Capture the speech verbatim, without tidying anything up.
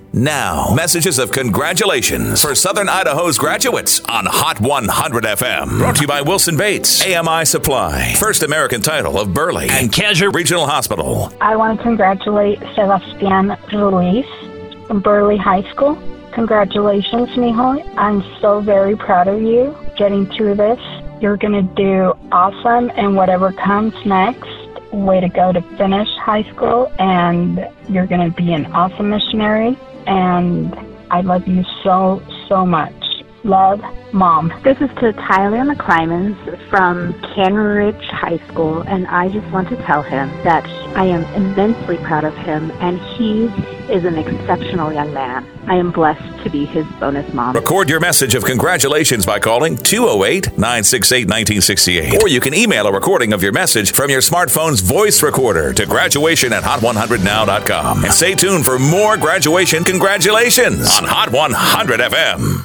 Now, messages of congratulations for Southern Idaho's graduates on Hot one hundred F M. Brought to you by Wilson Bates, A M I Supply, First American Title of Burley, and Kaiser Regional Hospital. I want to congratulate Sebastian Ruiz from Burley High School. Congratulations, mijo. I'm so very proud of you getting through this. You're going to do awesome, and whatever comes next, way to go to finish high school, and you're going to be an awesome missionary, and I love you so, so much. Love, Mom. This is to Tyler McClymans from Cannon Ridge High School, and I just want to tell him that I am immensely proud of him, and he is an exceptional young man. I am blessed to be his bonus mom. Record your message of congratulations by calling two oh eight, nine six eight, one nine six eight. Or you can email a recording of your message from your smartphone's voice recorder to graduation at hot one hundred now dot com. And stay tuned for more graduation congratulations on Hot one hundred F M.